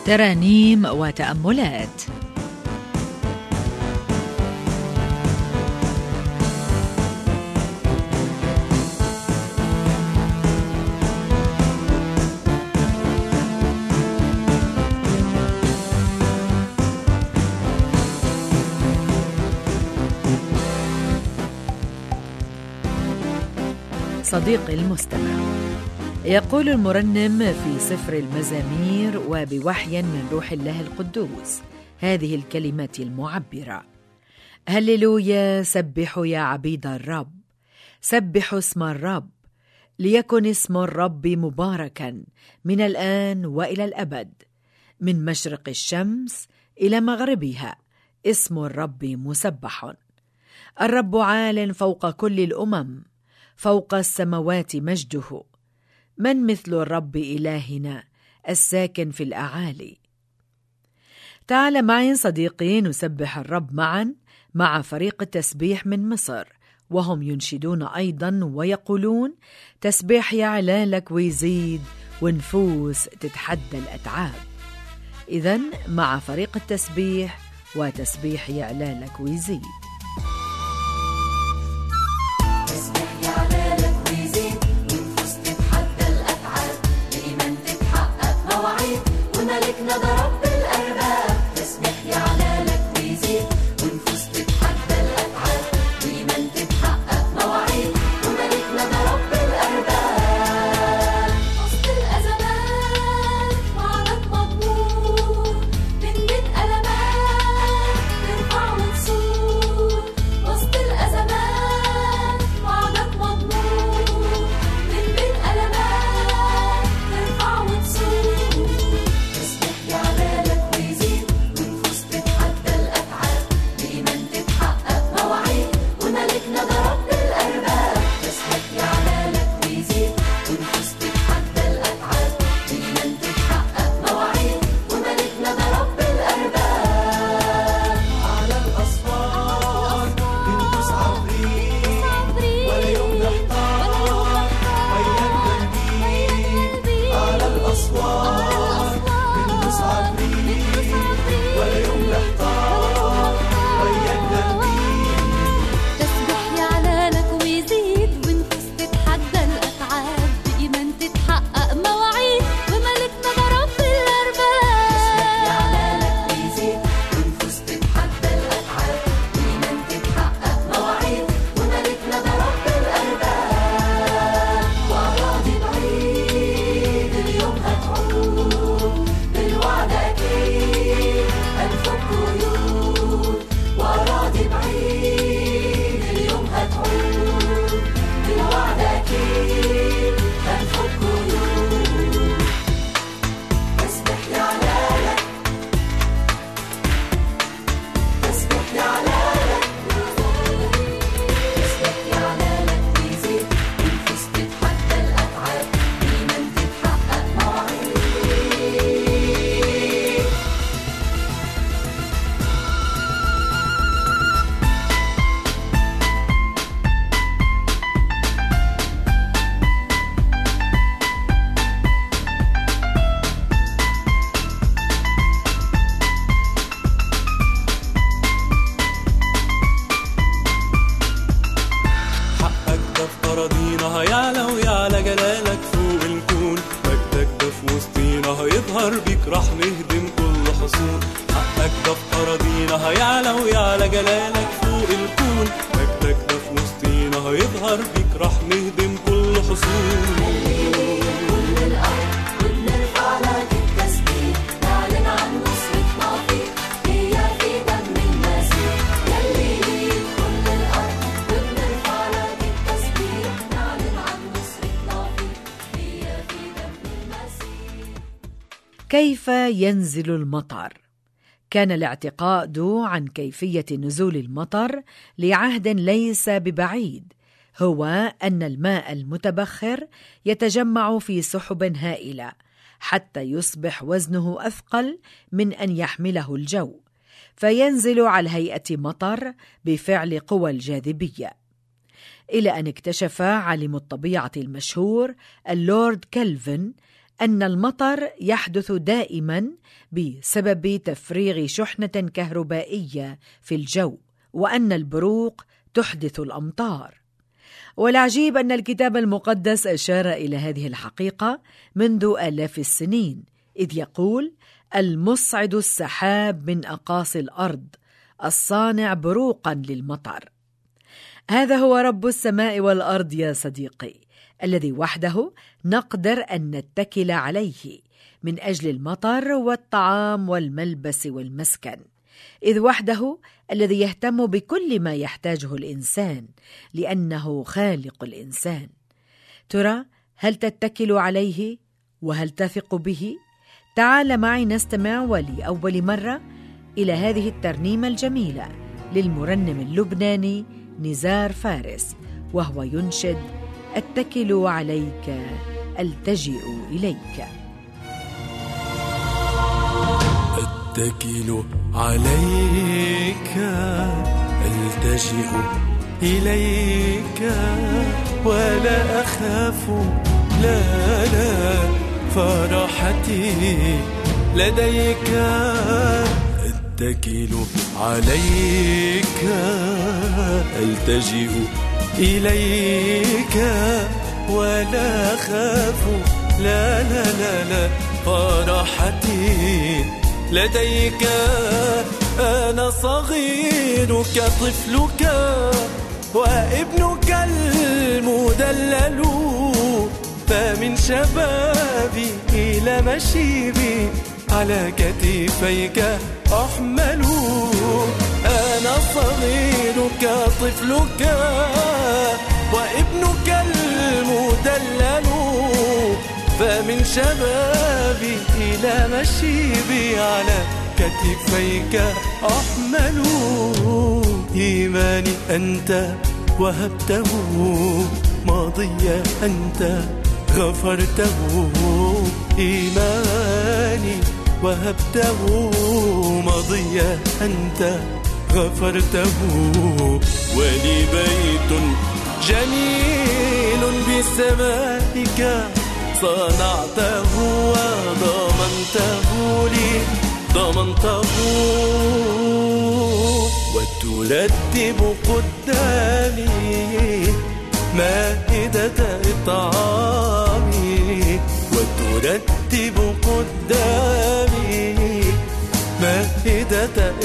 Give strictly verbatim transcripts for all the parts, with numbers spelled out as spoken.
ترانيم وتأملات. صديقي المستمع، يقول المرنم في سفر المزامير وبوحي من روح الله القدوس هذه الكلمات المعبرة: هللويا، سبحوا يا عبيد الرب، سبحوا اسم الرب، ليكن اسم الرب مباركا من الآن وإلى الأبد، من مشرق الشمس إلى مغربها اسم الرب مسبح. الرب عال فوق كل الأمم، فوق السماوات مجده. من مثل الرب إلهنا الساكن في الأعالي؟ تعال معي صديقي نسبح الرب معا مع فريق التسبيح من مصر، وهم ينشدون أيضا ويقولون: تسبيح يعلى لك ويزيد، ونفوس تتحدى الأتعاب. إذن مع فريق التسبيح وتسبيح يعلى لك ويزيد. ملكنا ده رب الأرباب، تسبح يعلى لك ويزيد، ونفوس تتحدى الأتعاب، بإيمان تتحقق مواعيد، وملكنا ده رب الأرباب. وسط الأزمات وعدك مضمون، من بين ألمات ترفع وتصور. وسط الأزمات وعدك مضمون، من بين ألمات ترفع وتصور. هيظهر بيك راح نهدم كل حصون. حقك ده في أراضينا هيعلى ويعلى جلالك فوق الكون. مجدك ده في وسطينا هيظهر بيك راح نهدم كل حصون. كل الأرض ونرفع لك التسبيح، نعلن عن نصرتنا فيك، هي في دم المسيح. يلي كل الأرض ونرفع لك التسبيح، نعلن عن نصرتنا فيك، هي في دم المسيح. كيف ينزل المطر؟ كان الاعتقاد عن كيفية نزول المطر لعهد ليس ببعيد هو أن الماء المتبخر يتجمع في سحب هائلة حتى يصبح وزنه أثقل من أن يحمله الجو، فينزل على هيئة مطر بفعل قوى الجاذبية. إلى أن اكتشف عالم الطبيعة المشهور اللورد كلفن أن المطر يحدث دائما بسبب تفريغ شحنة كهربائية في الجو، وأن البروق تحدث الأمطار. والعجيب أن الكتاب المقدس أشار إلى هذه الحقيقة منذ آلاف السنين، إذ يقول: المصعد السحاب من أقاصي الأرض، الصانع بروقا للمطر. هذا هو رب السماء والأرض يا صديقي، الذي وحده نقدر أن نتكل عليه من أجل المطر والطعام والملبس والمسكن، إذ وحده الذي يهتم بكل ما يحتاجه الإنسان، لأنه خالق الإنسان. ترى، هل تتكل عليه وهل تثق به؟ تعال معي نستمع ولأول مرة إلى هذه الترنيمة الجميلة للمرنم اللبناني نزار فارس، وهو ينشد: أتكل عليك ألتجئ إليك. أتكل عليك ألتجئ إليك ولا أخاف، لا لا فرحتي لديك. أتكل عليك ألتجئ إليك ولا أخاف، لا لا لا لا فرحتي لديك. أنا صغيرك طفلك وابنك المدلل، فمن شبابي إلى مشيبي على كتفيك أحمل. أنا صغيرك طفلك وابنك المدلل، فمن شبابي إلى مشيبي على كتفيك أحمل. إيماني أنت وهبته، ماضي أنت غفرته. إيماني وهبته، ماضي أنت غفرته. ولي بيت جميل بسمائك صنعته وضمنته لي، ضمنته. وترتب قدامي مائدة إطعامي، وترتب قدامي مائدة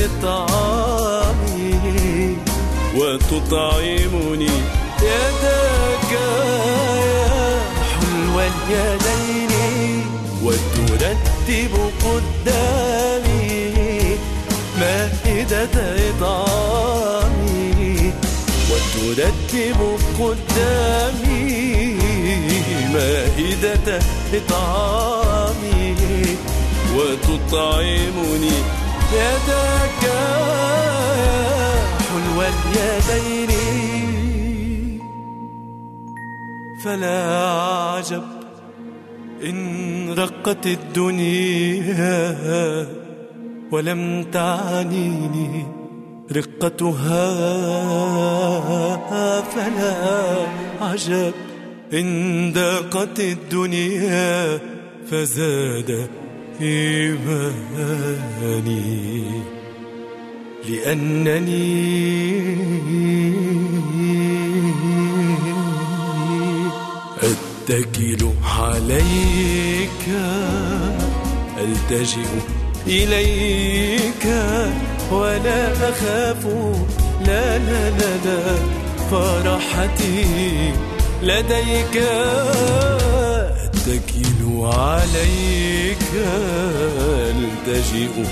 إطعامي، وتطعمني يداك يا حلو اليدين. وترتب قدامي مائدة إطعامي، وترتب قدامي مائدة إطعامي، وتطعمني يداك حلو اليدين. فلا عجب إن رقت الدنيا ولم تعنيني رقتها. فلا عجب إن ضاقت الدنيا فزاد إيماني، لأنني أتكل عليك ألتجئ إليك ولا أخاف، لا لا لا لا فرحتي لديك. أتكل عليك ألتجئ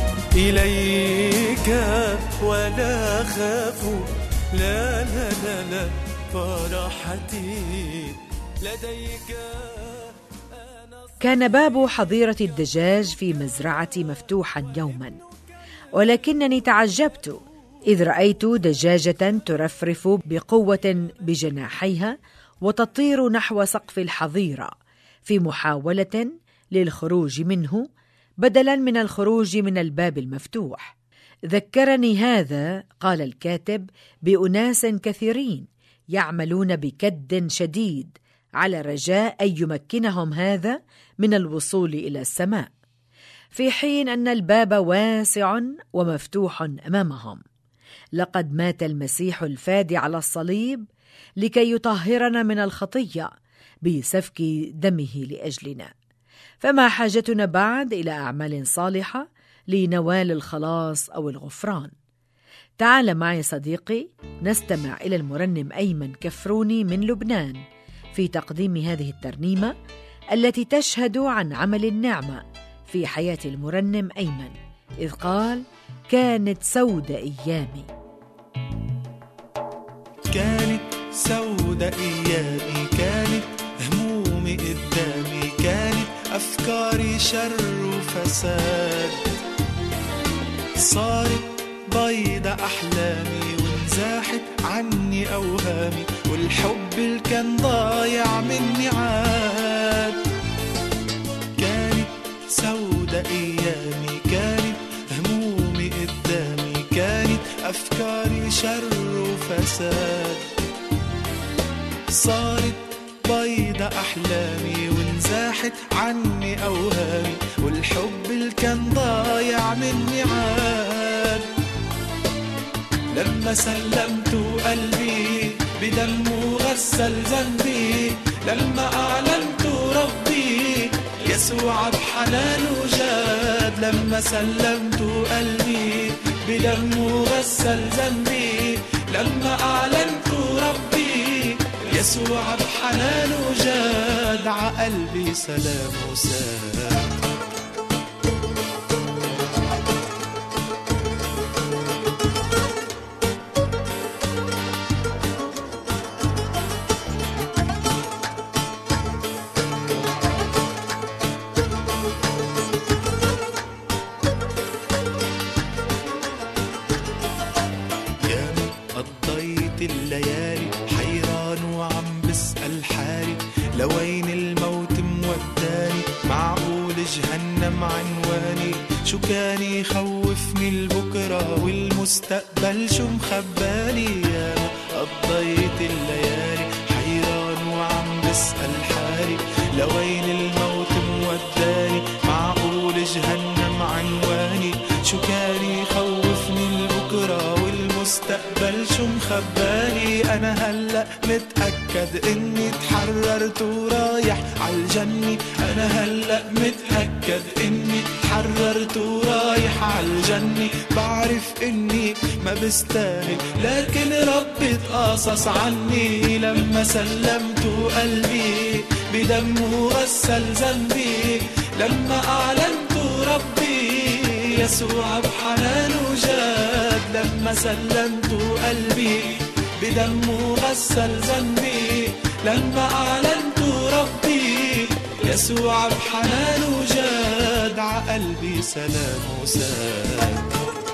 إليك ولا أخاف، لا لا لا لا فرحتي لديك. كان باب حظيرة الدجاج في مزرعة مفتوحا يوما، ولكنني تعجبت إذ رأيت دجاجة ترفرف بقوة بجناحيها وتطير نحو سقف الحظيرة في محاولة للخروج منه بدلا من الخروج من الباب المفتوح. ذكرني هذا، قال الكاتب، بأناس كثيرين يعملون بكد شديد على رجاء أن يمكنهم هذا من الوصول إلى السماء، في حين أن الباب واسع ومفتوح أمامهم. لقد مات المسيح الفادي على الصليب لكي يطهرنا من الخطية بسفك دمه لأجلنا، فما حاجتنا بعد إلى أعمال صالحة لنوال الخلاص أو الغفران. تعال معي صديقي نستمع إلى المرنم أيمن كفروني من لبنان في تقديم هذه الترنيمة التي تشهد عن عمل النعمة في حياة المرنم أيمن، إذ قال: كانت سود أيامي. كانت سود أيامي، كانت همومي قدامي، كانت أفكاري شر وفساد، صارت بيضة أحلامي وانزاحت عني أوهامي، والحب اللي كان ضايع مني عاد. كانت سود أيامي، كانت همومي قدامي، كانت أفكاري شر وفساد، صارت بيضة أحلامي وانزاحت عني أوهامي، والحب اللي كان ضايع مني عاد. لما سلمت قلبي بدمه غسل ذنبي، لما أعلنت ربي يسوع بحنانه جاد. لما سلمت قلبي بدمه غسل ذنبي، لما أعلنت ربي يسوع بحنانه جاد. عقلبي سلام وساد. الليالي حيران وعم بسأل حالي، لوين الموت موداني؟ معقول جهنم عنواني؟ شو كان يخوفني البكرة والمستقبل شو مخبالي؟ يا قضيت الليالي حيران وعم بسأل حالي، لوين الموت موداني؟ معقول جهنم عنواني؟ شو كان يخوفني البكرة والمستقبل شو مخبالي؟ أنا هلأ متأكد إني تحررت ورايح عالجنة، أنا هلأ متأكد إني تحررت ورايح عالجنة. بعرف إني ما بستاهل لكن ربي تقاصص عني، لما سلمت قلبي بدمه غسل ذنبي، لما أعلنت ربي يسوع بحنانه جاد. لما سلمت قلبي بدمه غسل ذنبي، لما أعلنت ربي يسوع بحنانه جاد. عقلبي سلام وساد.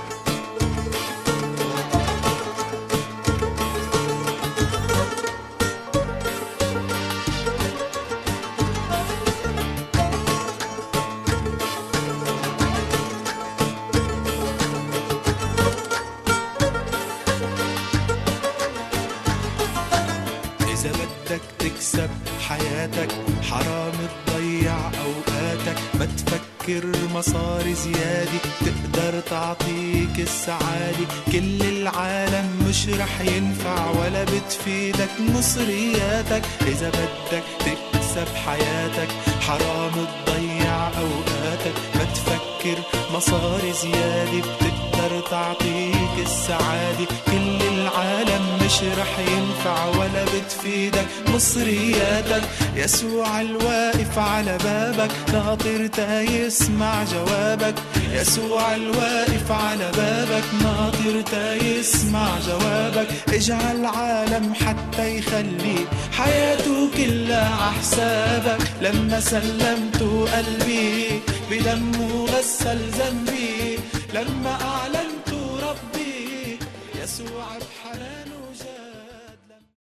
إذا بدك تكسب حياتك حرام تضيع أوقاتك، ما تفكر مصاري زيادة تقدر تعطيك السعادة. كل العالم مش رح ينفع ولا بتفيدك مصرياتك. إذا بدك تكسب حياتك حرام تضيع أوقاتك، ما تفكر مصاري زيادة بتقدر تعطيك السعادة. كل العالم مش رح ينفع ولا بتفيدك مصرياتك. يسوع الواقف على بابك ناطر تا يسمع جوابك، يسوع الواقف على بابك ناطر تا يسمع جوابك. اجعل العالم حتى يخلي حياته كلها عحسابك. لما سلمت قلبي بدمه غسل ذنبي، لما أعلنت ربي يسوع